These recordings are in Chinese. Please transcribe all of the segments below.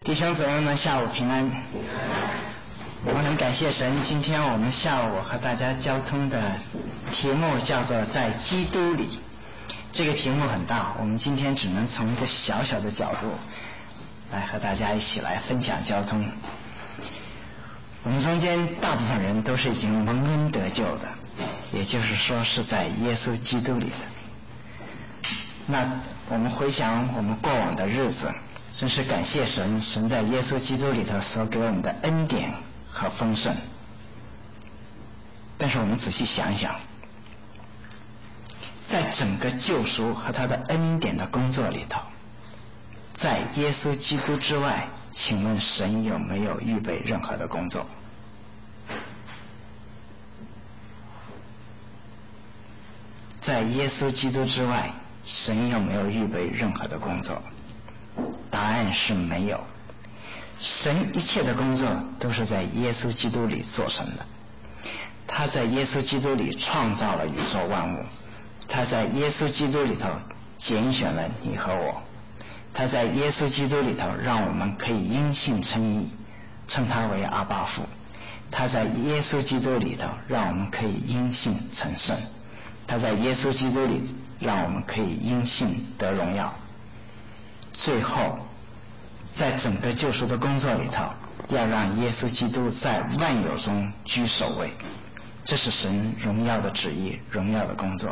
弟兄姊妹们，下午平安。我们很感谢神，今天我们下午和大家交通的题目叫做在基督里。这个题目很大，我们今天只能从一个小小的角度来和大家一起来分享交通。我们中间大部分人都是已经蒙恩得救的，也就是说是在耶稣基督里的。那我们回想我们过往的日子，真是感谢神，神在耶稣基督里头所给我们的恩典和丰盛。但是我们仔细想一想，在整个救赎和他的恩典的工作里头，在耶稣基督之外，请问神有没有预备任何的工作？在耶稣基督之外，神有没有预备任何的工作？答案是没有。神一切的工作都是在耶稣基督里做成的。他在耶稣基督里创造了宇宙万物，他在耶稣基督里头拣选了你和我，他在耶稣基督里头让我们可以因信称义，称他为阿爸父。他在耶稣基督里头让我们可以因信成圣，他在耶稣基督里让我们可以因信得荣耀。最后在整个救赎的工作里头，要让耶稣基督在万有中居首位，这是神荣耀的旨意，荣耀的工作。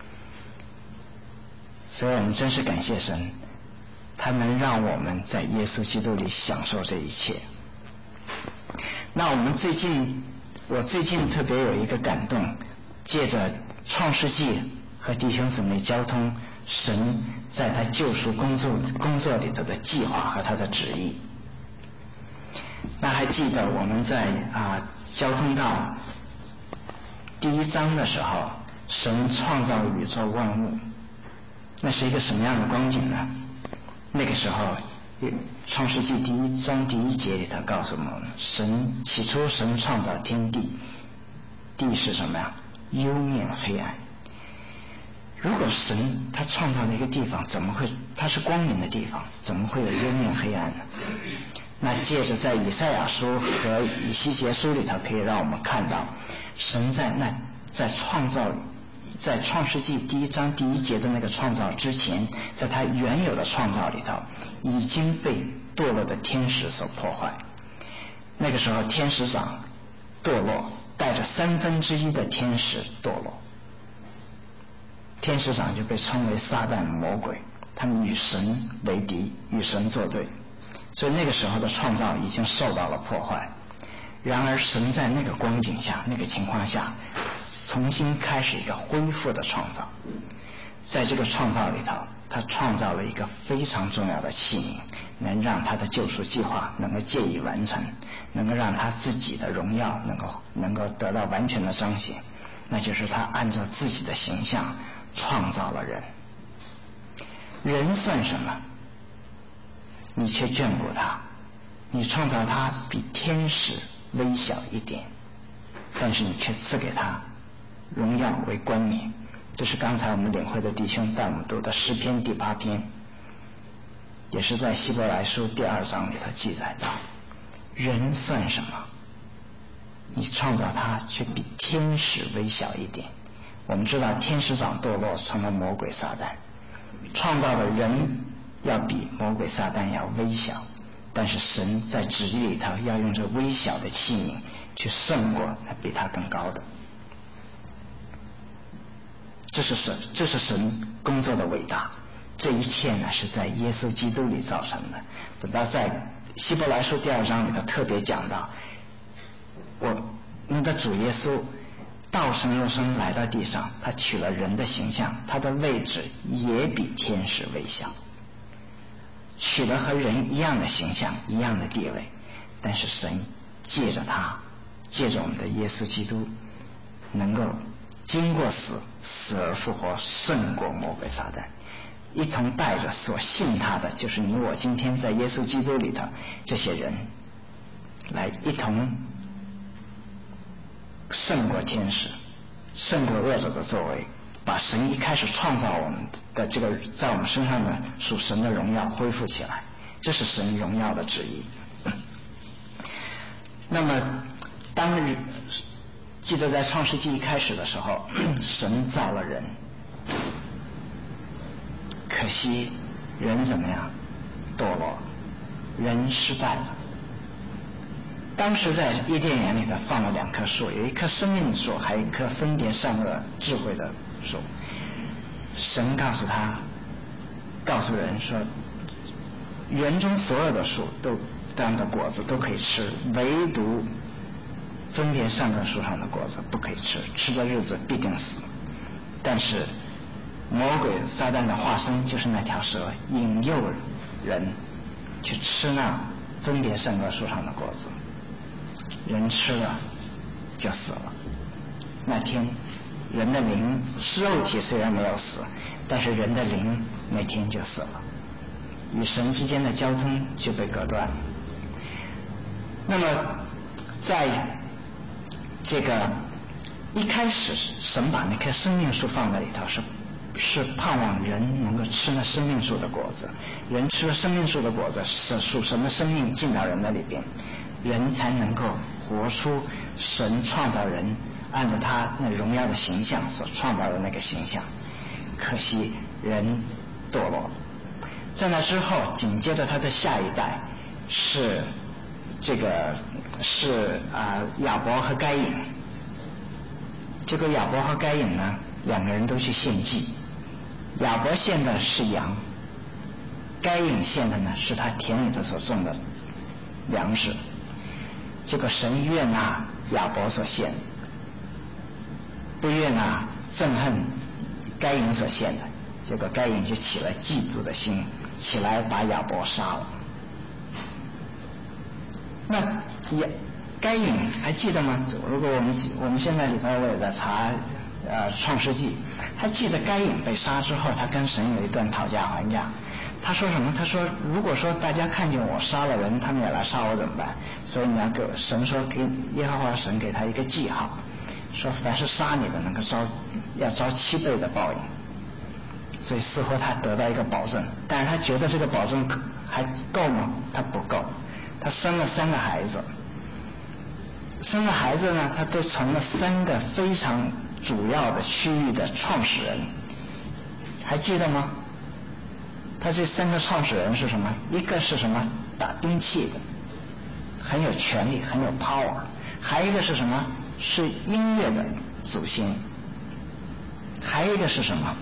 所以我们真是感谢神，他能让我们在耶稣基督里享受这一切。那我最近特别有一个感动，借着创世纪和弟兄姊妹交通神在他救赎工作里头的计划和他的旨意。那还记得我们在交通到第1章的时候，神创造宇宙万物，那是一个什么样的光景呢？那个时候创世纪第1章第1节里头告诉我们，起初神创造天地，地是什么呀？幽面黑暗。如果神他创造了一个地方，他是光明的地方，怎么会有幽面黑暗呢？那借着在以赛亚书和以西结书里头，可以让我们看到神在创世纪第1章第1节的那个创造之前，在他原有的创造里头已经被堕落的天使所破坏。那个时候天使长堕落，带着1/3的天使堕落，天使长就被称为撒旦魔鬼，他们与神为敌，与神作对，所以那个时候的创造已经受到了破坏。然而神在那个光景下，那个情况下，重新开始一个恢复的创造。在这个创造里头，他创造了一个非常重要的器皿，能让他的救赎计划能够借以完成，能够让他自己的荣耀能够得到完全的彰显，那就是他按照自己的形象创造了人。人算什么？你却眷顾他，你创造他比天使微小一点，但是你却赐给他荣耀为冠冕。这是刚才我们领会的弟兄带我们读的诗篇第8篇，也是在希伯来书第2章里头记载到，人算什么？你创造他却比天使微小一点。我们知道天使长堕落成了魔鬼撒旦，创造的人要比魔鬼撒旦要微小，但是神在旨意里头要用这微小的器皿去胜过那比他更高的。这是神工作的伟大。这一切呢是在耶稣基督里造成的。等到在希伯来书第2章里头特别讲到，我们的主耶稣道成肉身来到地上，他取了人的形象，他的位置也比天使微小，取了和人一样的形象，一样的地位，但是神借着我们的耶稣基督，能够经过死而复活，胜过魔鬼撒旦，一同带着所信他的，就是你我今天在耶稣基督里头这些人，来一同胜过天使，胜过恶者的作为，把神一开始创造我们的这个在我们身上的属神的荣耀恢复起来， 这是神荣耀的旨意。那么记得在创世纪一开始的时候，神造了人，可惜人怎么样？堕落，人失败了。当时在伊甸园里头放了2棵树，有一棵生命树，还有一棵分别善恶智慧的树。神告诉人说，园中所有的树都当的果子都可以吃，唯独分别善恶树上的果子不可以吃，吃的日子必定死。但是魔鬼撒旦的化身就是那条蛇，引诱人去吃那分别善恶树上的果子，人吃了就死了。那天人的灵，肉体虽然没有死，但是人的灵那天就死了，与神之间的交通就被隔断。那么在这个一开始，神把那棵生命树放在里头，是盼望人能够吃那生命树的果子。人吃了生命树的果子，是属神的生命进到人的里边，人才能够活出神创造人按照他那荣耀的形象所创造的那个形象。可惜人堕落，在那之后紧接着他的下一代是亚伯和该隐。这个亚伯和该隐呢，2个人都去献祭。亚伯献的是羊，该隐献的呢是他田里头所种的粮食。这个神悦纳亚伯所献，不悦纳憎恨该隐所献的。结果该隐就起了嫉妒的心，起来把亚伯杀了。那该隐还记得吗？如果我们现在里头我也在查创世纪，还记得该隐被杀之后，他跟神有一段讨价还价。他说什么？他说如果说大家看见我杀了人，他们也来杀我怎么办？所以你要给神说，给耶和华神给他一个记号，说凡是杀你的能够要遭7倍的报应。所以似乎他得到一个保证，但是他觉得这个保证还够吗？他不够。他生了3个孩子，生了孩子呢，他都成了3个非常主要的区域的创始人。还记得吗？他这3个创始人是什么？一个是什么？打兵器的，很有权力，很有 power。还一个是什么？是音乐的祖先。还一个是什么？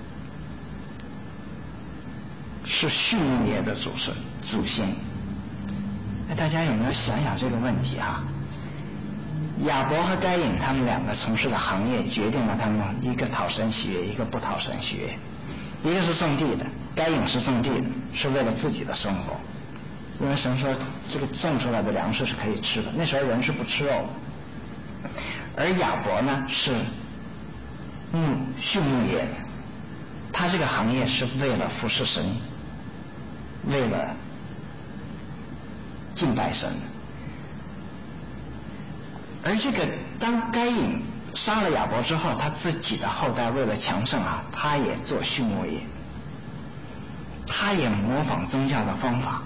是畜牧业的祖先。大家有没有想想这个问题啊？亚伯和该隐他们2个从事的行业决定了他们，一个讨神喜悦，一个不讨神喜悦。一个是种地的，该隐是种地的，是为了自己的生活，因为神说这个种出来的粮食是可以吃的，那时候人是不吃肉的。而亚伯呢是畜牧业的，他这个行业是为了服侍神，为了敬拜神。而这个当该隐杀了亚伯之后，他自己的后代为了强盛啊，他也做畜牧业，他也模仿宗教的方法，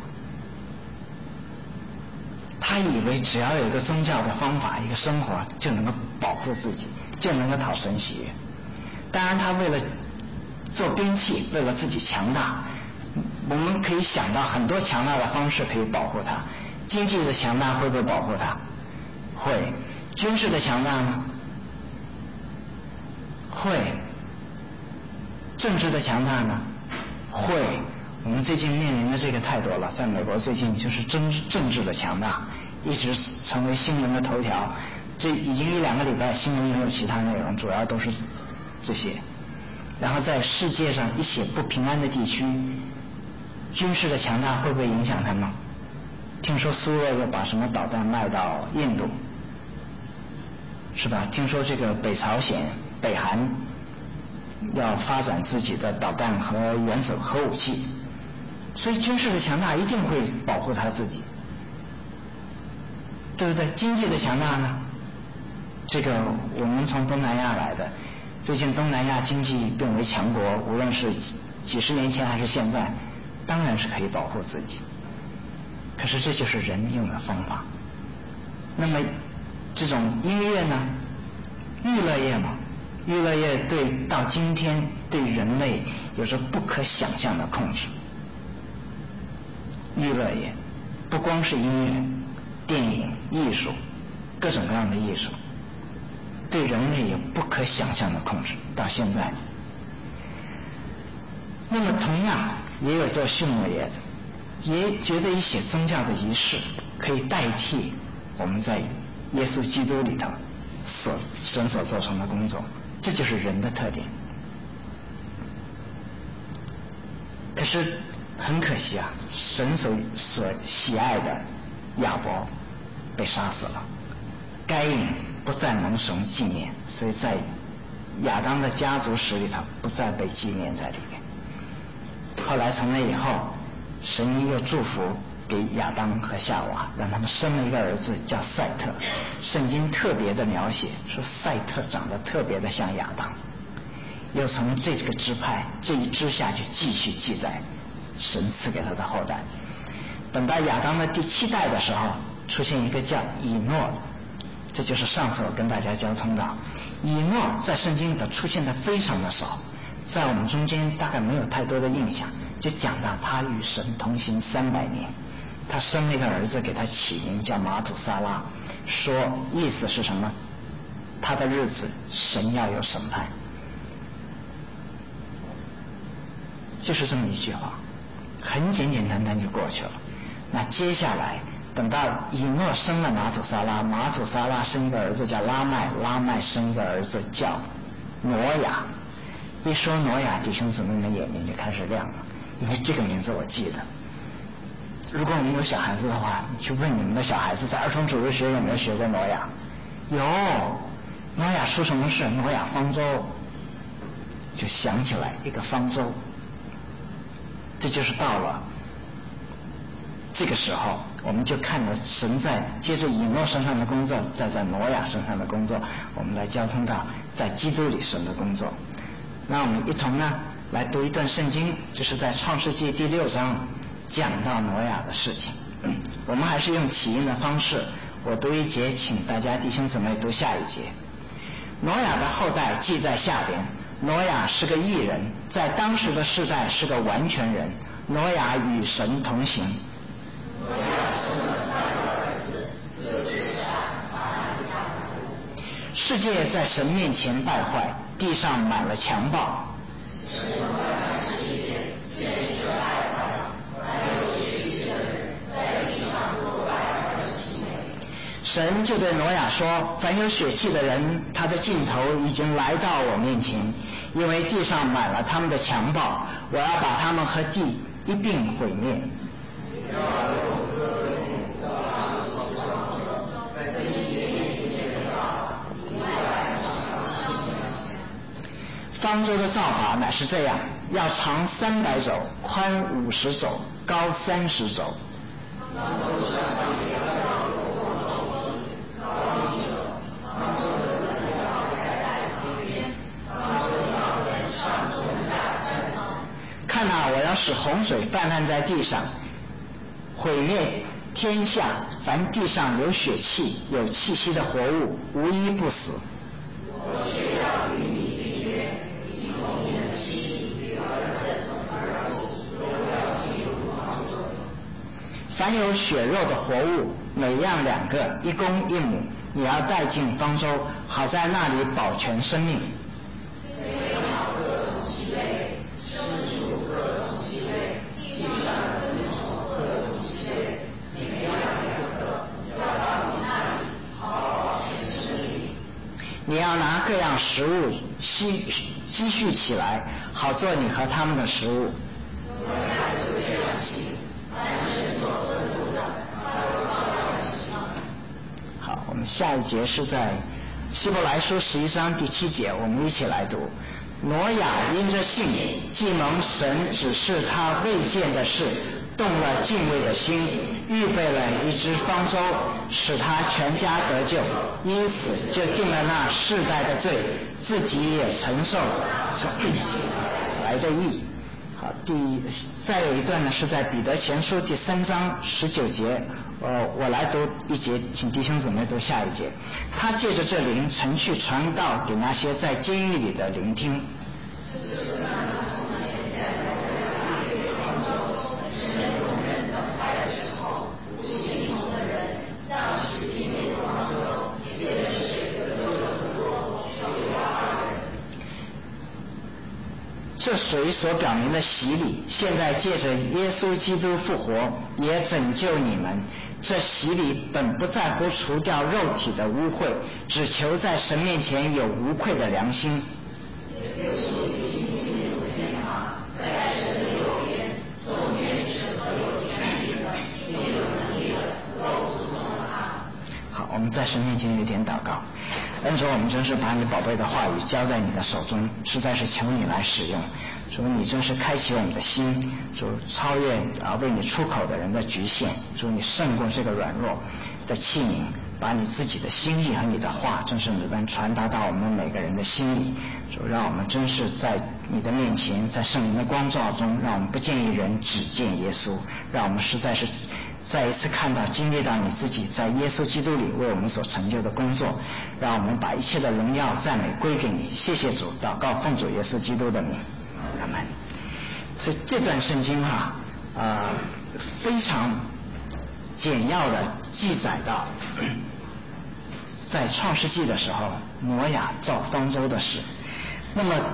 他以为只要有一个宗教的方法，一个生活就能够保护自己，就能够讨神喜悦。当然他为了做兵器，为了自己强大，我们可以想到很多强大的方式可以保护他。经济的强大会不会保护他？会。军事的强大呢？会。政治的强大呢？会。我们最近面临的这个太多了，在美国最近就是政治的强大，一直成为新闻的头条。这已经1-2个礼拜新闻没有其他内容，主要都是这些。然后在世界上一些不平安的地区，军事的强大会不会影响他们？听说苏俄又把什么导弹卖到印度，是吧？听说这个北朝鲜、北韩要发展自己的导弹和原子核武器，所以军事的强大一定会保护他自己，对不对？经济的强大呢？这个我们从东南亚来的，最近东南亚经济变为强国，无论是几十年前还是现在，当然是可以保护自己。 可是这就是人用的方法。那么这种音乐呢，娱乐业嘛，娱乐业到今天对人类有着不可想象的控制。娱乐业不光是音乐、电影、艺术，各种各样的艺术，对人类有不可想象的控制到现在。那么同样也有做畜牧业的，也觉得一些宗教的仪式可以代替我们在耶稣基督里头神所做成的工作，这就是人的特点。可是很可惜啊，神所喜爱的亚伯被杀死了，该隐不再蒙神纪念，所以在亚当的家族史里头不再被纪念在里面。后来从那以后，神又祝福给亚当和夏娃，让他们生了一个儿子叫赛特。圣经特别的描写说赛特长得特别的像亚当，又从这个支派这一支下去继续记载神赐给他的后代。等到亚当的第7代的时候，出现一个叫以诺的，这就是上次我跟大家交通的。以诺在圣经里头出现的非常的少，在我们中间大概没有太多的印象，就讲到他与神同行300年，他生了一个儿子，给他起名叫马土撒拉，说意思是什么？他的日子神要有审判，就是这么一句话，很简简单单就过去了。那接下来等到以诺生了马土撒拉，马土撒拉生一个儿子叫拉麦，拉麦生一个儿子叫挪亚。一说挪亚，弟兄姊妹们眼睛就开始亮了，因为这个名字我记得。如果我们有小孩子的话，你去问你们的小孩子，在儿童主日学有没有学过挪亚？有。挪亚出什么事？挪亚方舟，就想起来一个方舟。这就是到了这个时候，我们就看到神在接着以诺身上的工作，再在挪亚身上的工作，我们来交通到在基督里神的工作。那我们一同呢来读一段圣经，就是在创世纪第6章讲到挪亚的事情。我们还是用起因的方式，我读一节，请大家弟兄姊妹读下一节。挪亚的后代记在下边。挪亚是个义人，在当时的世代是个完全人。挪亚与神同行。挪亚生了3个儿子，就是闪、含、雅弗。世界在神面前败坏，地上满了强暴。神观看世界，见是败坏了，凡有血气的人，在地上做败坏的行为。神就对挪亚说：凡有血气的人，他的尽头已经来到我面前，因为地上满了他们的强暴，我要把他们和地一并毁灭。方舟的造法乃是这样，要长300肘，宽50肘，高30肘。方舟上面要有火种子，高1肘。方舟的门要开在旁边，方舟要分上中下3层。看哪，我要使洪水泛滥在地上，毁灭天下，凡地上有血气、有气息的活物，无一不死。我却要与你立约，以后你的妻与儿子都要进入方舟。凡有血肉的活物，每样2个，1公1母，你要带进方舟，好在那里保全生命。飞鸟各种鸡类，牲畜各种鸡类，地上的昆虫各种鸡类，每样2个，要到你那里，好保全生命。你要拿各样食物积蓄起来，好做你和他们的食物。挪亚就这样行，凡神所吩咐的，他都照样行。好，我们下一节是在希伯来书11章第7节，我们一起来读。挪亚因着信，既蒙神指示他未见的事，动了敬畏的心，预备了一只方舟，使他全家得救，因此就定了那世代的罪，自己也承受来的义。 好，再有一段呢是在彼得前书第3章19节，我来读一节，请弟兄姊妹读下一节。他借着这灵曾去传道给那些在监狱里的聆听。这水所表明的洗礼，现在借着耶稣基督复活，也拯救你们。这洗礼本不在乎除掉肉体的污秽，只求在神面前有无愧的良心。也就是进入天堂，在神的右边，做天使和有权柄的，并有能力的，都服从了他。好，我们在神面前有点祷告。恩主，我们真是把你宝贝的话语交在你的手中，实在是求你来使用。主，你真是开启我们的心，主超越为你出口的人的局限，主你胜过这个软弱的器皿，把你自己的心意和你的话真是能传达到我们每个人的心里。主，让我们真是在你的面前，在圣灵的光照中，让我们不见一人，只见耶稣，让我们实在是再一次看到经历到你自己在耶稣基督里为我们所成就的工作，让我们把一切的荣耀赞美归给你。谢谢主，祷告奉主耶稣基督的名，阿们。所以这段圣经非常简要的记载到在创世纪的时候挪亚造方舟的事。那么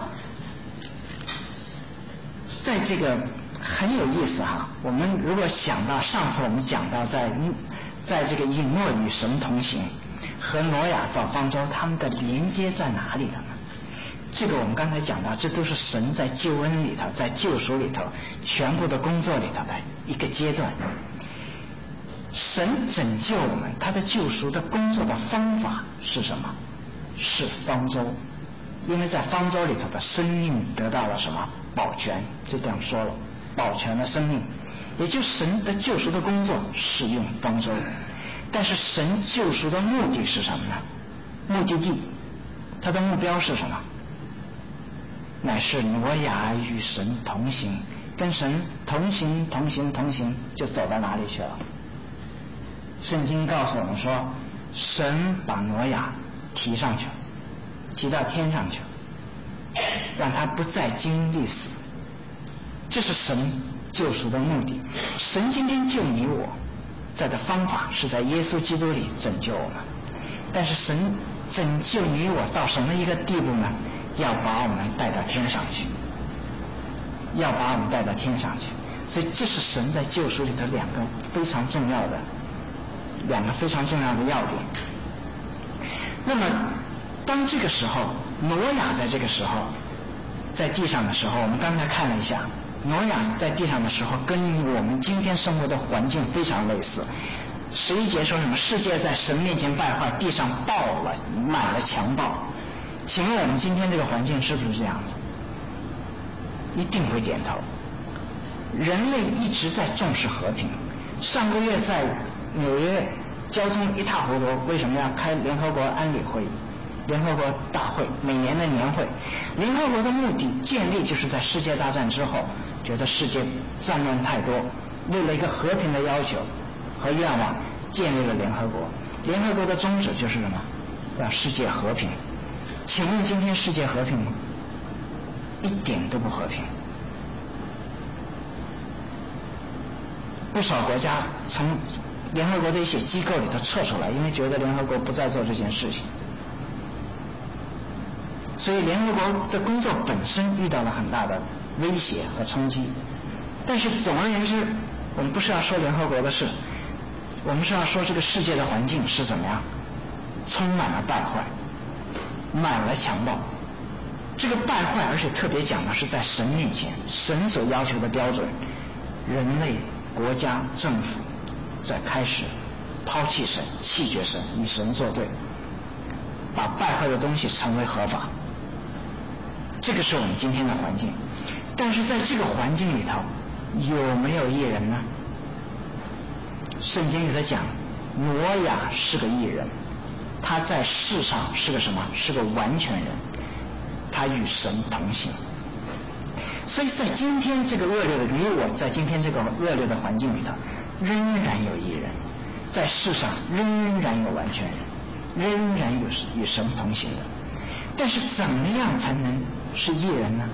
在这个很有意思我们如果想到上次我们讲到在这个以诺与神同行和挪亚造方舟，他们的连接在哪里的呢？这个我们刚才讲到，这都是神在救恩里头，在救赎里头全部的工作里头的一个阶段。神拯救我们，他的救赎的工作的方法是什么？是方舟。因为在方舟里头的生命得到了什么？保全。就这样说了，保全了生命。也就是神的救赎的工作是用方舟，但是神救赎的目的是什么呢？目的地，他的目标是什么？乃是挪亚与神同行，跟神同行，就走到哪里去了？圣经告诉我们说，神把挪亚提上去了，提到天上去了，让他不再经历死。这是神救赎的目的。神今天救你我，在的方法是在耶稣基督里拯救我们。但是神拯救你我到什么一个地步呢？要把我们带到天上去，要把我们带到天上去。所以这是神在救赎里的两个非常重要的要点。那么当这个时候挪亚在这个时候在地上的时候，我们刚才看了一下，挪亚在地上的时候跟我们今天生活的环境非常类似。11节说什么？世界在神面前败坏，地上满了强暴。请问我们今天这个环境是不是这样子？一定会点头。人类一直在重视和平。上个月在纽约交通一塌糊涂，为什么要开联合国安理会议？联合国大会，每年的年会。联合国的目的建立就是在世界大战之后，觉得世界战乱太多，为了一个和平的要求和愿望，建立了联合国。联合国的宗旨就是什么？要世界和平。请问今天世界和平吗？一点都不和平。不少国家从联合国的一些机构里头撤出来，因为觉得联合国不再做这件事情。所以联合国的工作本身遇到了很大的威胁和冲击。但是总而言之，我们不是要说联合国的事，我们是要说这个世界的环境是怎么样，充满了败坏，满了强暴。这个败坏而且特别讲的是在神面前，神所要求的标准，人类国家政府在开始抛弃神，弃绝神，与神作对，把败坏的东西成为合法。这个是我们今天的环境。但是在这个环境里头有没有义人呢？圣经里头讲挪亚是个义人，他在世上是个什么？是个完全人，他与神同行。 所以在今天这个恶劣的你我在今天这个恶劣的环境里头，仍然有义人，在世上仍然有完全人，仍然有与神同行的。但是怎么样才能是义人呢？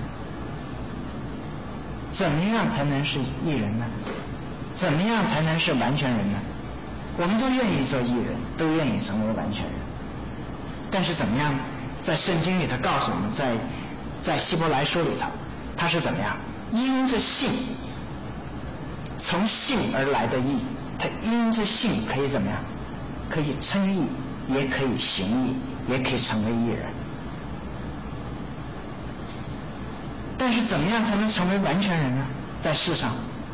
怎么样才能是义人呢？怎么样才能是完全人呢？我们都愿意做义人，都愿意成为完全人，但是怎么样？在圣经里头告诉我们，在希伯来书里头，他是怎么样？因着信，从信而来的义，他因着信可以怎么样？可以称义，也可以行义，也可以成为义人。但是怎么样才能成为完全人呢？在世上，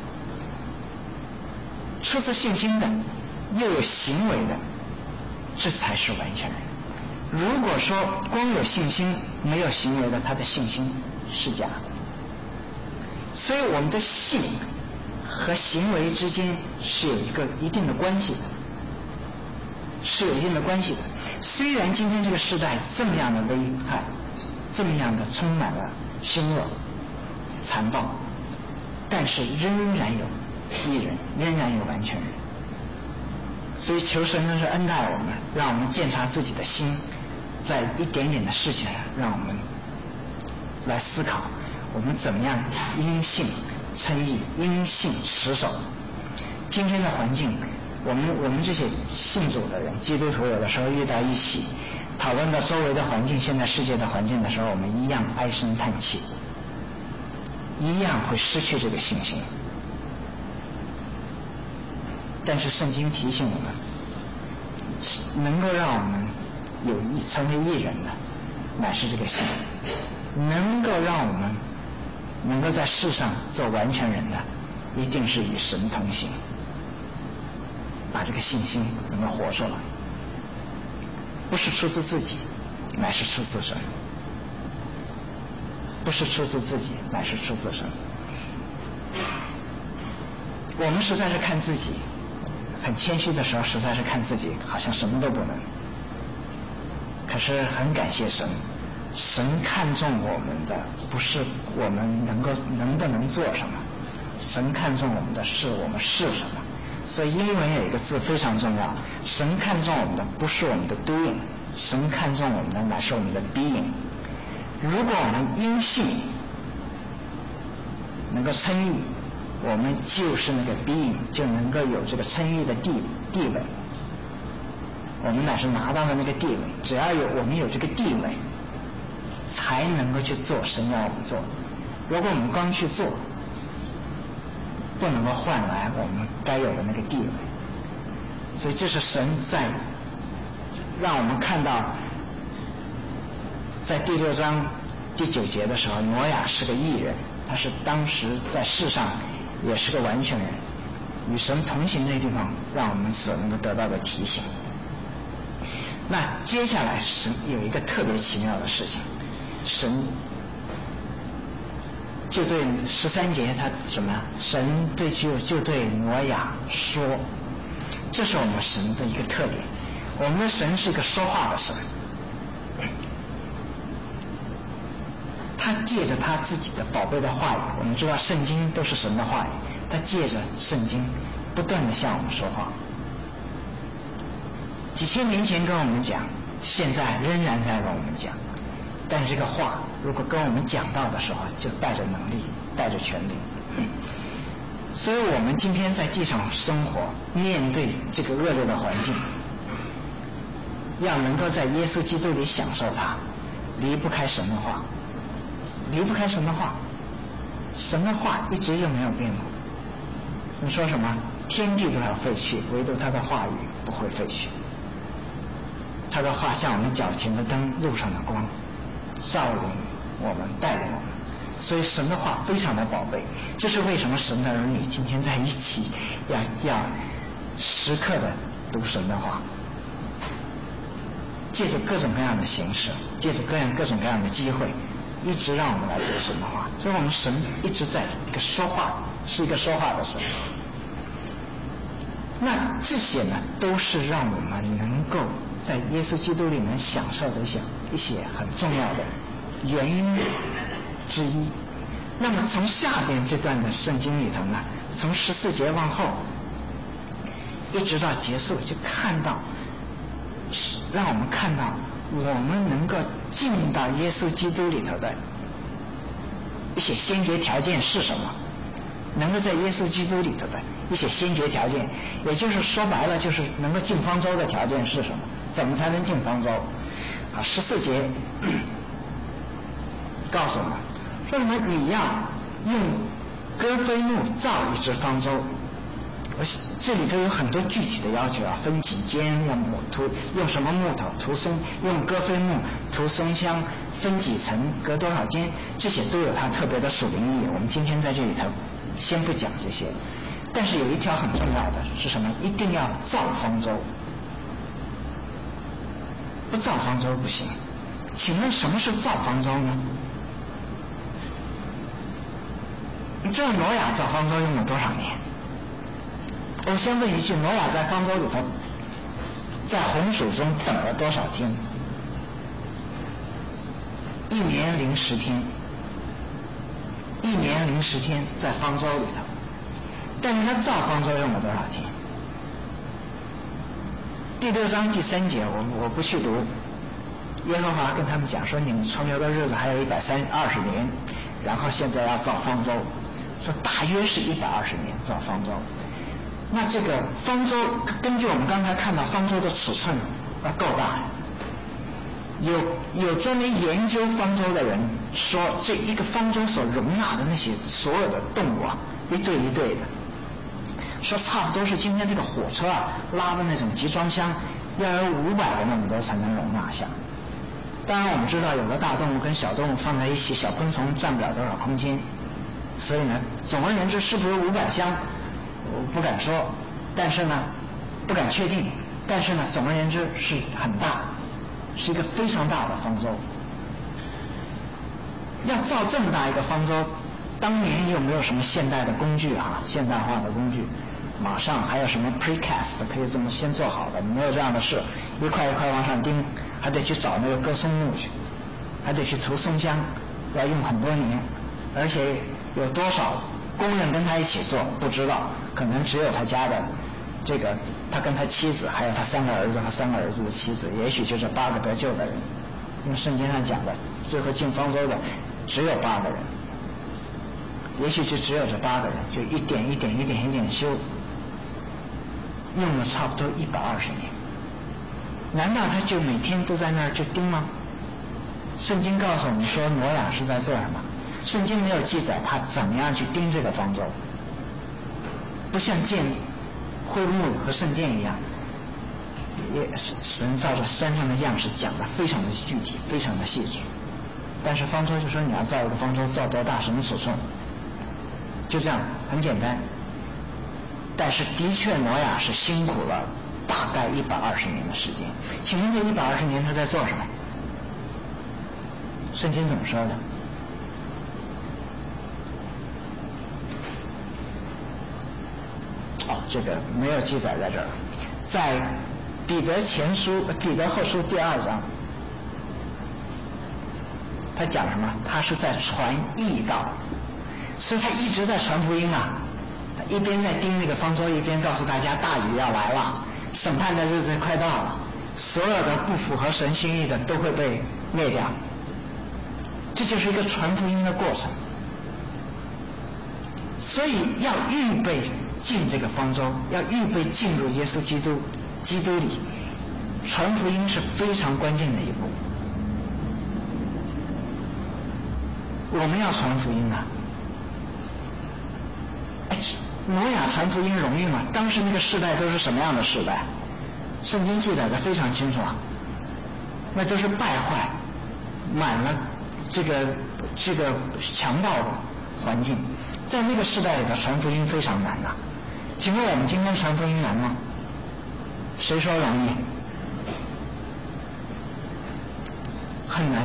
出自信心的，又有行为的，这才是完全人。如果说光有信心没有行为的，他的信心是假的。所以我们的信和行为之间是有一个一定的关系的，是有一定的关系的。虽然今天这个时代这么样的危害，这么样的充满了凶恶残暴，但是仍然有义人，仍然有完全人。所以求神呢是恩待我们，让我们鉴察自己的心，在一点点的事情上，让我们来思考，我们怎么样因信称义，因信持守。今天的环境，我们这些信主的人，基督徒有的时候遇到一起讨论到周围的环境，现在世界的环境的时候，我们一样唉声叹气，一样会失去这个信心。但是圣经提醒我们，能够让我们成为义人的，乃是这个信；能够让我们能够在世上做完全人的，一定是与神同行，把这个信心能够活出来，不是出自自己，乃是出自神；不是出自自己，乃是出自神。我们实在是看自己，很谦虚的时候，实在是看自己好像什么都不能。可是很感谢神，神看重我们的不是我们能不能做什么，神看重我们的是我们是什么。所以英文有一个字非常重要，神看重我们的不是我们的 doing， 神看重我们的乃是我们的 being。如果我们因信能够称义，我们就是那个 being， 就能够有这个称义的地位。我们乃是拿到了那个地位，只要我们有这个地位，才能够去做神要我们做的。如果我们光去做，不能够换来我们该有的那个地位。所以这是神在让我们看到，在第6章第9节的时候，挪亚是个义人，他是当时在世上也是个完全人，与神同行的地方，让我们所能够得到的提醒。那接下来神有一个特别奇妙的事情，神就对13节他什么？神就对挪亚说，这是我们神的一个特点，我们的神是一个说话的神，他借着他自己的宝贝的话语，我们知道圣经都是神的话语，他借着圣经不断地向我们说话。几千年前跟我们讲，现在仍然在跟我们讲，但这个话如果跟我们讲到的时候，就带着能力，带着权力。所以我们今天在地上生活，面对这个恶劣的环境，要能够在耶稣基督里享受它，离不开神的话，离不开神的话，神的话一直就没有变过。你说什么？天地都要废去，唯独他的话语不会废去。他的话像我们脚前的灯，路上的光，照领我们，带领我们。所以神的话非常的宝贝，这是为什么神的儿女今天在一起要时刻的读神的话，借着各种各样的形式，借着各种各样的机会，一直让我们来读神的话。所以我们神一直在一个说话，是一个说话的神。那这些呢，都是让我们能够在耶稣基督里能享受的一些很重要的原因之一。 那么从下边这段的圣经里头呢，从14节往后一直到结束，就看到让我们看到我们能够进到耶稣基督里头的一些先决条件是什么，能够在耶稣基督里头的一些先决条件，也就是说白了就是能够进方舟的条件是什么，怎么才能进方舟14节告诉我们说什么，你要用哥非木造一只方舟。这里头有很多具体的要求分几间，用什么木头涂松，用哥非木涂松香，分几层，隔多少间，这些都有它特别的属灵意义。我们今天在这里头先不讲这些，但是有一条很重要的是什么？一定要造方舟，不造方舟不行。请问什么是造方舟呢？你知道挪亚造方舟用了多少年？我先问一句，挪亚在方舟里头在洪水中等了多少天？1年零10天，1年零10天在方舟里头，但是他造方舟用了多少天？第6章第3节我不去读，耶和华跟他们讲说，你们存留的日子还有120年，然后现在要造方舟，说大约是120年造方舟。那这个方舟根据我们刚才看到方舟的尺寸够大，有专门研究方舟的人说，这一个方舟所容纳的那些所有的动物一对一对的，说差不多是今天这个火车拉的那种集装箱要有500个那么多才能容纳下。当然我们知道有的大动物跟小动物放在一起，小昆虫占不了多少空间，所以呢总而言之是不是500箱我不敢说，但是呢不敢确定，但是呢总而言之是很大，是一个非常大的方舟。要造这么大一个方舟，当年又没有什么现代的工具现代化的工具，马上还有什么 precast 可以这么先做好的，没有这样的事，一块一块往上钉，还得去找那个割松木去，还得去涂松香，要用很多年，而且有多少工人跟他一起做不知道，可能只有他家的这个他跟他妻子，还有他3个儿子和3个儿子的妻子，也许就是8个得救的人。因为圣经上讲的最后进方舟的只有8个人，也许就只有这8个人，就一点一点一点一点修，用了差不多120年。难道他就每天都在那儿就钉吗？圣经告诉我们说挪亚是在做什么？圣经没有记载他怎么样去钉这个方舟，不像建会幕和圣殿一样，也神照着山上的样式讲的非常的具体，非常的细致。但是方舟就说你要造一个方舟，造多大，什么尺寸，就这样很简单。但是的确挪亚是辛苦了大概120年的时间。请问这120年他在做什么？圣经怎么说的？这个没有记载在这儿，在彼得后书第2章，他讲什么？他是在传义道，所以他一直在传福音他一边在钉那个方舟，一边告诉大家大雨要来了，审判的日子快到了，所有的不符合神心意的都会被灭掉。这就是一个传福音的过程。所以要预备进这个方舟，要预备进入耶稣基督里，传福音是非常关键的一步。我们要传福音挪亚传福音容易吗？当时那个世代都是什么样的世代？圣经记载的非常清楚那都是败坏，满了这个强暴的环境。在那个时代里头传福音非常难请问我们今天传福音难吗？谁说容易？很难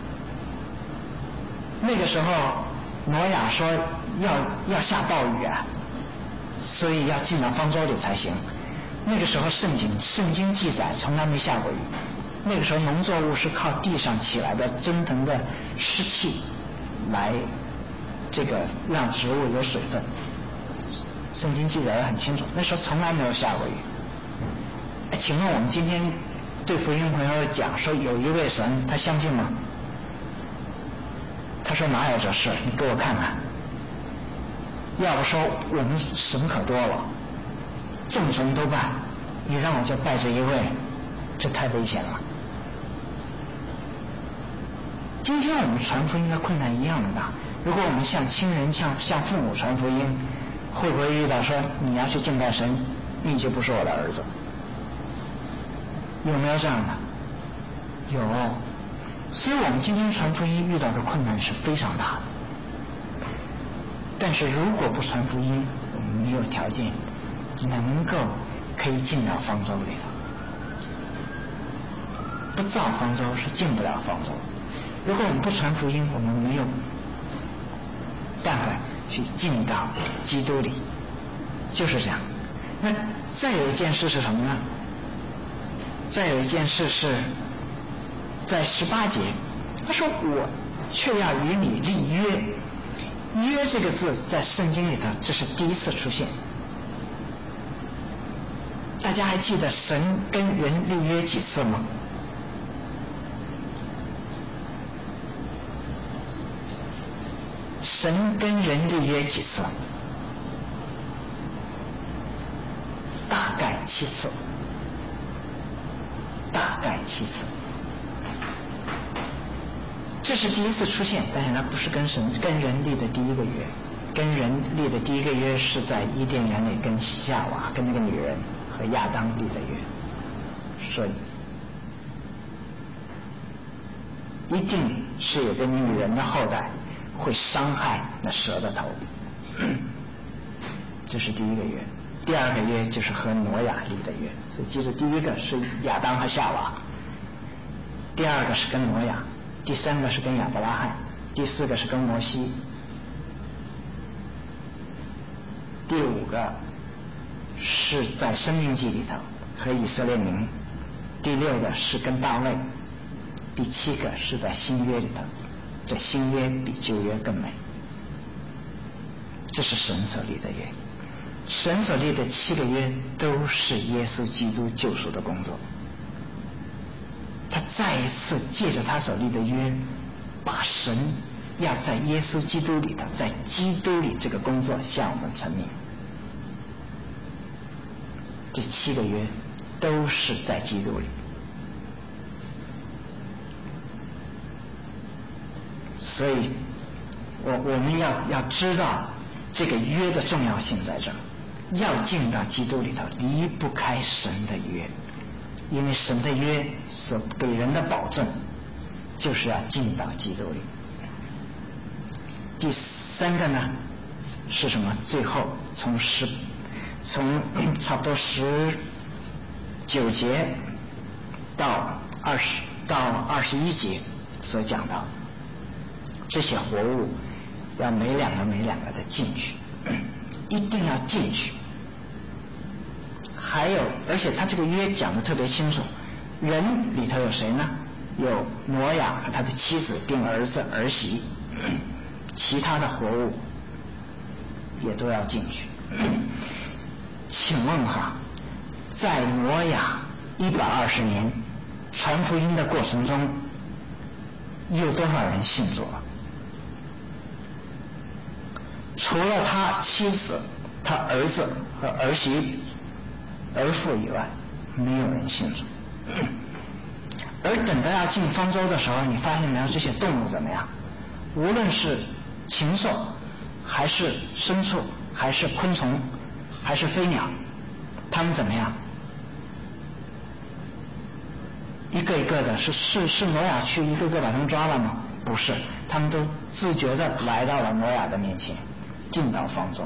那个时候挪亚说要下暴雨所以要进到方舟里才行。那个时候圣经记载从来没下过雨。那个时候农作物是靠地上起来的蒸腾的湿气来这个让植物有水分，圣经记载得很清楚，那时候从来没有下过雨。请问我们今天对福音朋友讲说有一位神，他相信吗？他说哪有这事，你给我看看。要不说我们神可多了，众神都拜，你让我就拜这一位，这太危险了。今天我们传福音的困难一样的大，如果我们向亲人向父母传福音，会不会遇到说你要去敬拜神，你就不是我的儿子？有没有这样的？有。所以我们今天传福音遇到的困难是非常大的。但是如果不传福音，我们没有条件能够可以进到方舟里头。不造方舟是进不了方舟。如果我们不传福音，我们没有办法去进到基督里，就是这样。那再有一件事是什么呢？再有一件事是在18节，他说我却要与你立约。约这个字在圣经里头这是第一次出现。大家还记得神跟人立约几次吗？神跟人立约几次？大概7次。大概7次。这是第一次出现，但是它不是跟人立的第一个约。跟人立的第一个约是在伊甸园里跟夏娃跟那个女人和亚当立的约，所以一定是有个女人的后代会伤害那蛇的头，这是第一个约。第二个约就是和挪亚立的约，所以记住第一个是亚当和夏娃，第二个是跟挪亚，第三个是跟亚伯拉罕，第四个是跟摩西，第五个是在申命记里头和以色列民，第六个是跟大卫，第7个是在新约里头。这新约比旧约更美，这是神所立的约。神所立的7个约都是耶稣基督救赎的工作，他再一次借着他所立的约，把神要在耶稣基督里头，在基督里这个工作向我们陈明。这7个约都是在基督里，所以我们要知道这个约的重要性在这儿。要进到基督里头，离不开神的约，因为神的约所给人的保证就是要进到基督里。第3个呢是什么？最后从差不多19节到21节所讲到，这些活物要每两个的进去，一定要进去。还有，而且他这个约讲得特别清楚，人里头有谁呢？有挪亚和他的妻子并儿子儿媳，其他的活物也都要进去。请问哈，在挪亚120年传福音的过程中，有多少人信主了？除了他妻子、他儿子和儿媳、儿妇以外，没有人信主。而等到要进方舟的时候，你发现没有？这些动物怎么样？无论是禽兽，还是牲畜，还是昆虫，还是飞鸟，它们怎么样？一个一个的，是挪亚去一个个把他们抓了吗？不是，他们都自觉的来到了挪亚的面前，进到方舟。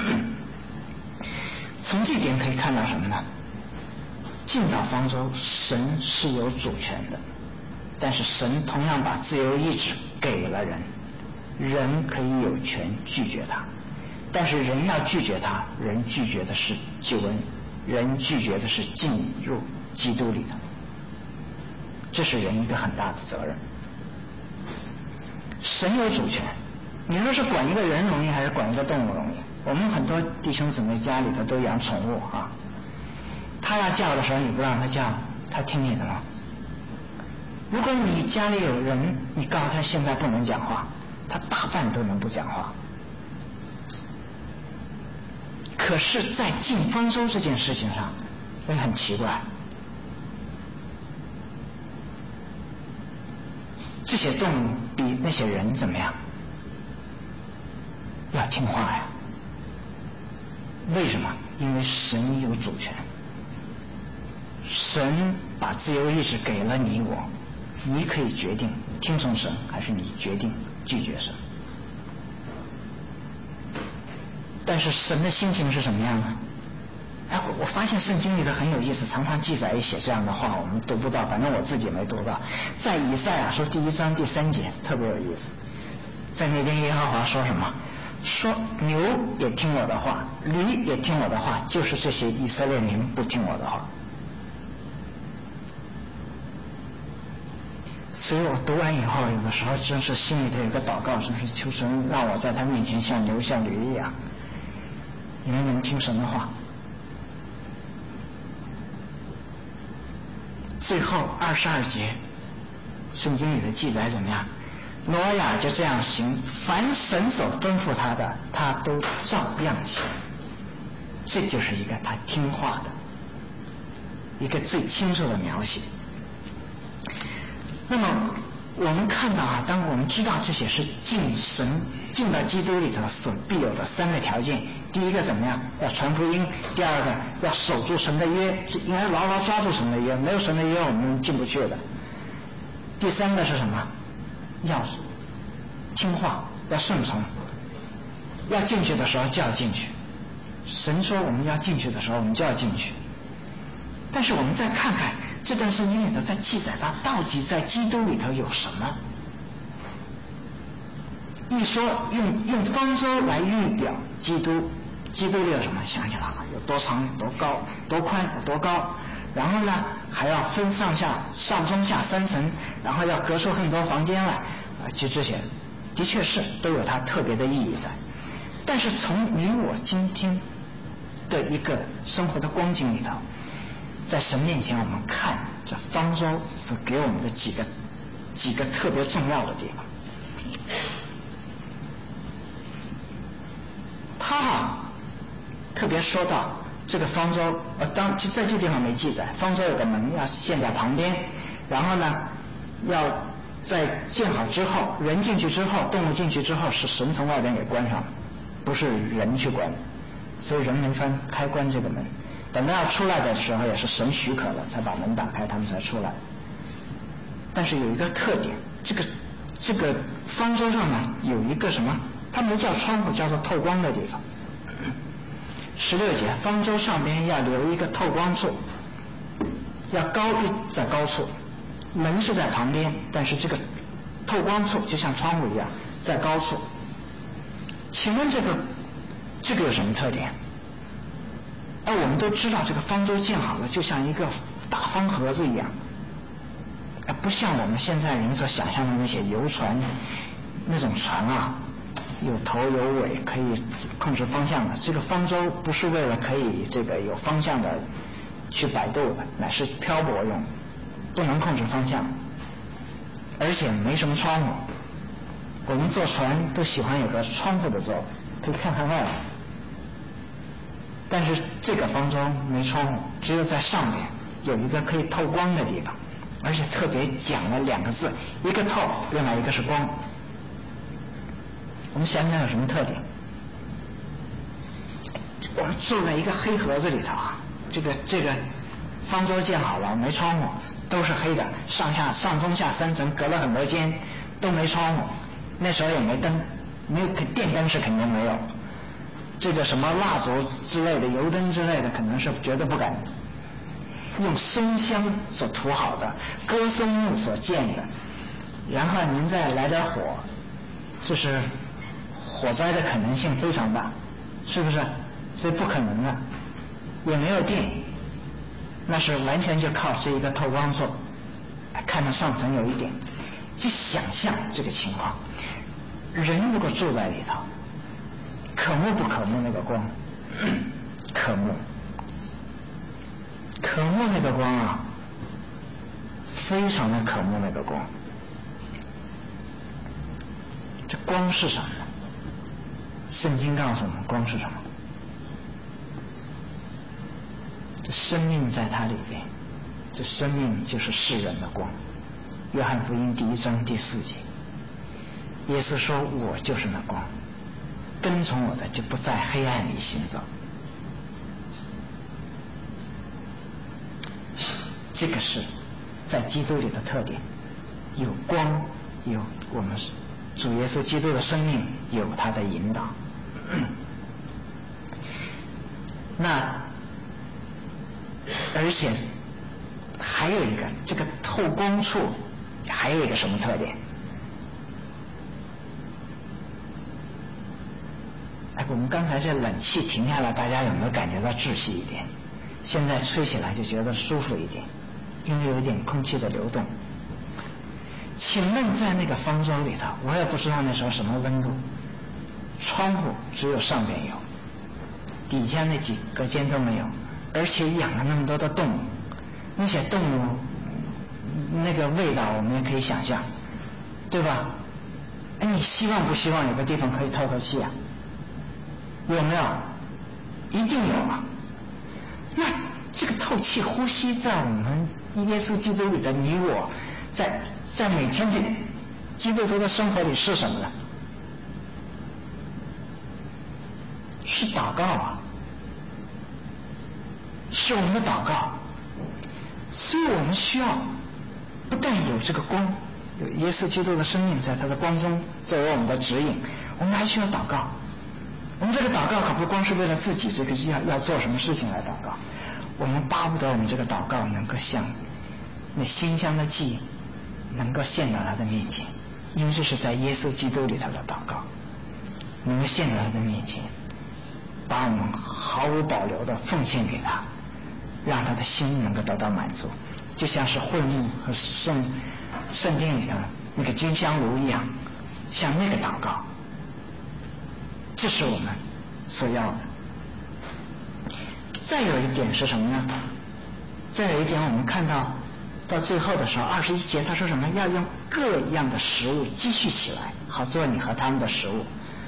从这点可以看到什么呢？进到方舟，神是有主权的，但是神同样把自由意志给了人，人可以有权拒绝他，但是人要拒绝他，人拒绝的是救恩，人拒绝的是进入基督里的，这是人一个很大的责任。神有主权， 你说是管一个人容易还是管一个动物容易？我们很多弟兄姊妹家里头都养宠物啊，他要叫的时候你不让他叫，他听你的吗？如果你家里有人，你告诉他现在不能讲话，他大半都能不讲话。可是在进方舟这件事情上也很奇怪，这些动物比那些人怎么样？要听话呀。为什么？因为神有主权，神把自由意志给了你我，你可以决定听从神，还是你决定拒绝神。但是神的心情是什么样呢？哎，我发现圣经里的很有意思，常常记载一些这样的话，我们读不到，反正我自己没读到。在以赛亚书第1章第3节特别有意思，在那边耶和华说什么？说牛也听我的话，驴也听我的话，就是这些以色列民不听我的话。所以我读完以后，有的时候真是心里头有个祷告，真是求神让我在他面前像牛像驴一样，你们能听神的话。最后22节圣经里的记载怎么样？挪亚就这样行，凡神所吩咐他的，他都照样行。这就是一个他听话的一个最清楚的描写。那么我们看到啊，当我们知道这些是进神进到基督里头所必有的3个条件，第一个怎么样？要传福音；第二个要守住神的约，应该牢牢抓住神的约，没有神的约我们进不去的。第3个是什么？要听话，要顺从，要进去的时候就要进去。神说我们要进去的时候，我们就要进去。但是我们再看看这段圣经里头在记载它到底在基督里头有什么。一说用方舟来预表基督，基督里有什么？想起来了，有多长、有多高、多宽、有多高，然后呢还要分上下、上中下3层，然后要隔出很多房间来其实这些的确是都有它特别的意义在。但是从你我今天的一个生活的光景里头，在神面前我们看这方舟所给我们的几个特别重要的地方。他特别说到这个方舟在这地方没记载，方舟有个门要建在旁边，然后呢要在建好之后，人进去之后，动物进去之后，是神从外边给关上，不是人去关，所以人没法开关这个门。等到要出来的时候，也是神许可了才把门打开，他们才出来。但是有一个特点，这个方舟上呢有一个什么？它没叫窗户，叫做透光的地方。16节，方舟上边要留一个透光处，要在高处。门是在旁边，但是这个透光处就像窗户一样在高处。请问这个有什么特点？我们都知道这个方舟建好了就像一个大方盒子一样，不像我们现在人所想象的那些游船，那种船啊有头有尾可以控制方向的。这个方舟不是为了可以这个有方向的去摆渡的，乃是漂泊用，不能控制方向，而且没什么窗户。我们坐船都喜欢有个窗户的座，可以看看外面。但是这个方舟没窗户，只有在上面有一个可以透光的地方，而且特别讲了2个字，一个透，另外一个是光。我们想想有什么特点？我们住在一个黑盒子里头啊，这个方舟建好了，没窗户，都是黑的，上中下3层，隔了很多间，都没窗户。那时候也没灯，没有电灯是肯定没有，这个什么蜡烛之类的、油灯之类的，可能是绝对不敢。用松香所涂好的，割松木所建的，然后您再来点火，就是火灾的可能性非常大，是不是？所以不可能的，也没有电，那是完全就靠这一个透光座，看到上层有一点，就想象这个情况。 人如果住在里头，渴慕不渴慕那个光？渴慕，渴慕那个光啊，非常的渴慕那个光。这光是什么？圣经告诉我们，光是什么？这生命在它里边，这生命就是世人的光。约翰福音1章第4节，耶稣说：“我就是那光，跟从我的就不在黑暗里行走。”这个是在基督里的特点，有光，有我们主耶稣基督的生命，有他的引导。那而且还有一个，这个透光处还有一个什么特点？我们刚才这冷气停下来，大家有没有感觉到窒息一点？现在吹起来就觉得舒服一点，因为有一点空气的流动。请问在那个方舟里头，我也不知道那时候什么温度，窗户只有上边有，底下那几个间都没有，而且养了那么多的动物，那些动物那个味道我们也可以想象，对吧？你希望不希望有个地方可以透透气啊？有没有？一定有啊。那这个透气呼吸在我们耶稣基督里的你我，在每天的基督徒的生活里是什么呢？是祷告啊，是我们的祷告。所以我们需要不但有这个光，有耶稣基督的生命在他的光中作为我们的指引，我们还需要祷告。我们这个祷告可不光是为了自己这个要做什么事情来祷告，我们巴不得我们这个祷告能够像那馨香的祭能够献到他的面前，因为这是在耶稣基督里头的祷告，能够献到他的面前，把我们毫无保留的奉献给他，让他的心能够得到满足，就像是会幕和圣经里头那个金香炉一样，像那个祷告。这是我们所要的。再有一点是什么呢？再有一点，我们看到最后的时候，21节他说什么？要用各样的食物积蓄起来，好做你和他们的食物。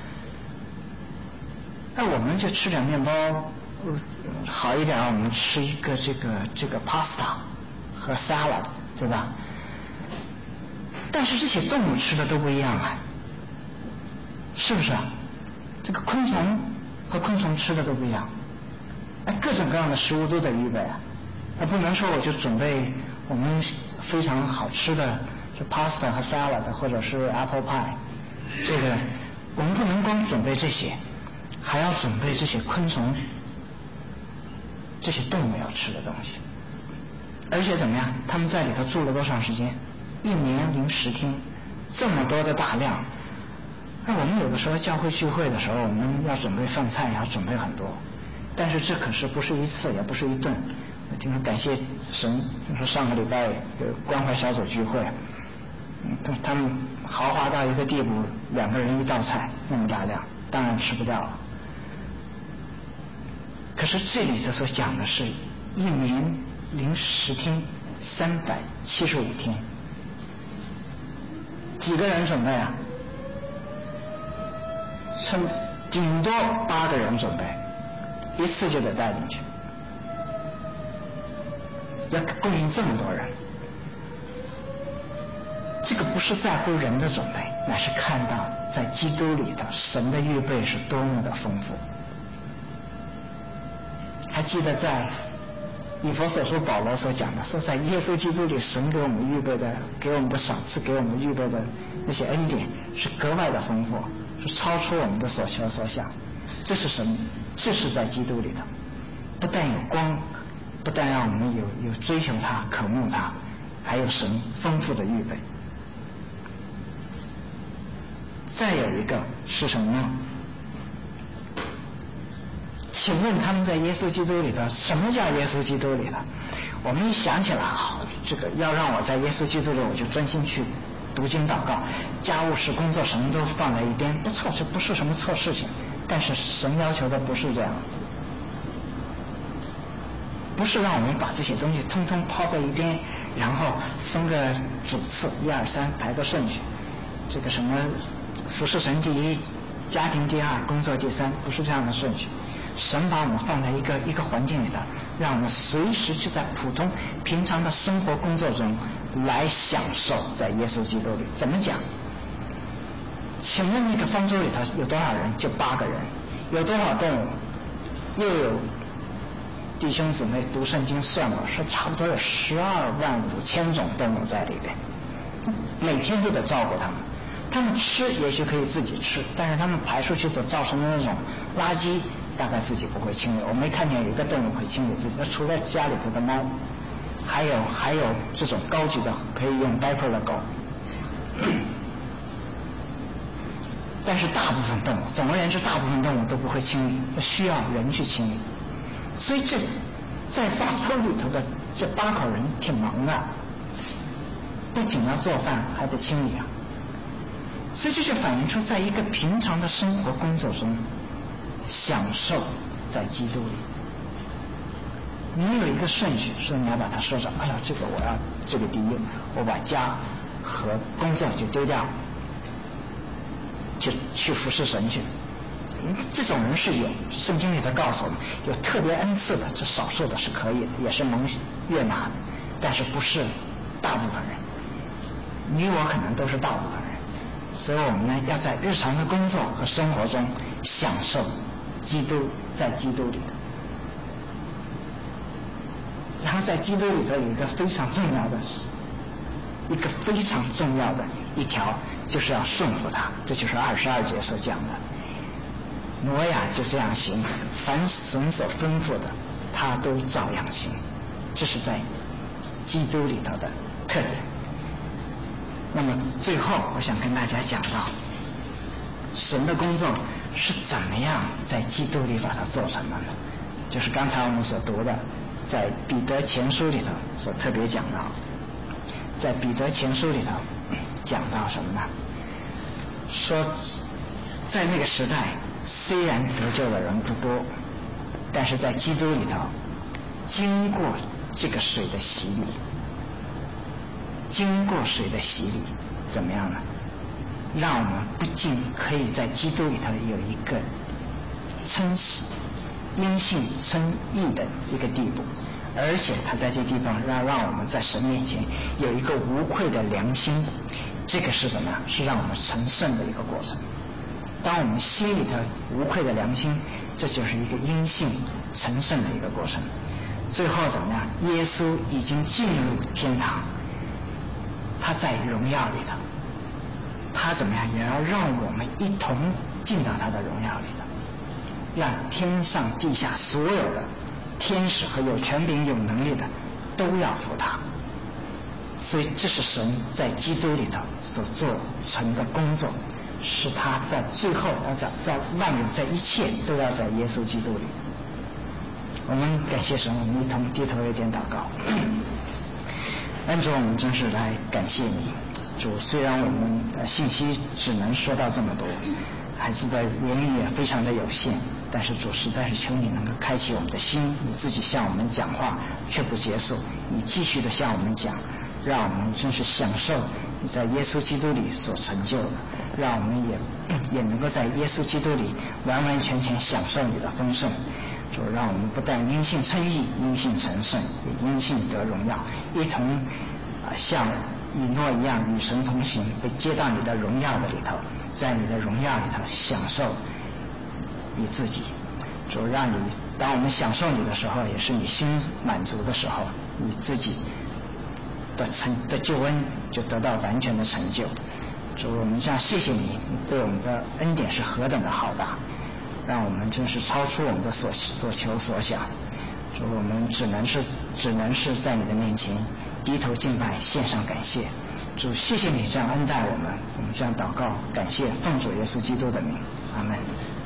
那我们就吃点面包，好一点，我们吃一个这个 pasta 和 salad， 对吧？但是这些动物吃的都不一样啊，是不是啊？这个昆虫和昆虫吃的都不一样，各种各样的食物都得预备啊，不能说我就准备我们非常好吃的就 pasta 和 salad 或者是 apple pie， 这个我们不能光准备这些，还要准备这些昆虫、这些动物要吃的东西。而且怎么样？他们在里头住了多长时间？1年零10天，这么多的大量。我们有的时候教会聚会的时候，我们要准备饭菜，要准备很多，但是这可是不是一次，也不是一顿。我听说感谢神，听说上个礼拜有关怀小组聚会，他们豪华到一个地步，2个人1道菜，那么大量，当然吃不掉了。可是这里头所讲的是1年零10天，375天，几个人准备啊？顶多8个人准备，一次就得带进去，要供应这么多人。这个不是在乎人的准备，乃是看到在基督里的神的预备是多么的丰富。还记得在以弗所书保罗所讲的，说在耶稣基督里神给我们预备的，给我们的赏赐，给我们预备的那些恩典是格外的丰富，是超出我们的所求所想。这是什么？这是在基督里头，不但有光，不但让我们有追求他、渴慕他，还有神丰富的预备。再有一个是什么呢？请问他们在耶稣基督里头，什么叫耶稣基督里头？我们一想起来，这个要让我在耶稣基督里，我就专心去读经祷告，家务事工作什么都放在一边，不错，这不是什么错事情。但是神要求的不是这样子，不是让我们把这些东西通通抛在一边，然后分个主次1、2、3排个顺序，这个什么服侍神第一，家庭第二，工作第三，不是这样的顺序。神把我们放在一个环境里头，让我们随时就在普通平常的生活工作中来享受在耶稣基督里。怎么讲？请问那个方舟里头有多少人？就8个人。有多少动物？又有弟兄姊妹读圣经算过，说差不多有125000种动物在里边，每天都得照顾他们。他们吃也许可以自己吃，但是他们排出去所造成的那种垃圾，大概自己不会清理。我没看见有一个动物会清理自己，除了家里头的猫，还有这种高级的可以用 diaper 的狗。但是大部分动物，总而言之，大部分动物都不会清理，需要人去清理。所以这在方舟里头的这8口人挺忙的，不仅要做饭，还得清理啊。所以这就反映出，在一个平常的生活工作中，享受在基督里。你有一个顺序，说你要把它说成，哎呀，这个我要这个第一，我把家和工作就丢掉，就去服侍神去。这种人是有，圣经里头告诉我们，有特别恩赐的，这少数的是可以的，也是蒙悦纳，但是不是大部分人。你我可能都是大部分人，所以我们呢要在日常的工作和生活中享受基督，在基督里头。然后在基督里头有一个非常重要的一条，就是要顺服他，这就是22节所讲的。挪亚就这样行，凡神所吩咐的，他都照样行。这是在基督里头的特点。那么最后，我想跟大家讲到，神的工作是怎么样在基督里把它做成的呢？就是刚才我们所读的，在彼得前书里头所特别讲到，在彼得前书里头讲到什么呢？说在那个时代，虽然得救的人不多，但是在基督里头，经过这个水的洗礼，怎么样呢？让我们不仅可以在基督里头有一个因信称义的一个地步，而且他在这地方让我们在神面前有一个无愧的良心。这个是什么？是让我们成圣的一个过程。当我们心里头无愧的良心，这就是一个因信成圣的一个过程。最后怎么样？耶稣已经进入天堂，他在荣耀里头，他怎么样也要让我们一同进到他的荣耀里头，让天上地下所有的天使和有权柄有能力的都要服他。所以这是神在基督里头所做成的工作，是他在最后要在万有，在一切都要在耶稣基督里。我们感谢神，我们一同低头有点祷告。恩主，我们真是来感谢你，主。虽然我们信息只能说到这么多，孩子的言语也非常的有限，但是主实在是求你能够开启我们的心，你自己向我们讲话却不结束，你继续的向我们讲，让我们真是享受你在耶稣基督里所成就的，让我们也能够在耶稣基督里完完全全享受你的丰盛。主，让我们不但因信称义，因信成圣，也因信得荣耀，一同像以诺一样与神同行，被接到你的荣耀的里头，在你的荣耀里头享受你自己。主，让你当我们享受你的时候，也是你心满足的时候，你自己的救恩就得到完全的成就。主，我们这样谢谢你，你对我们的恩典是何等的浩大，让我们真是超出我们的所求所想。主，我们只能是在你的面前低头敬拜，献上感谢。主，谢谢你这样恩待我们，我们这样祷告感谢，奉主耶稣基督的名，阿们。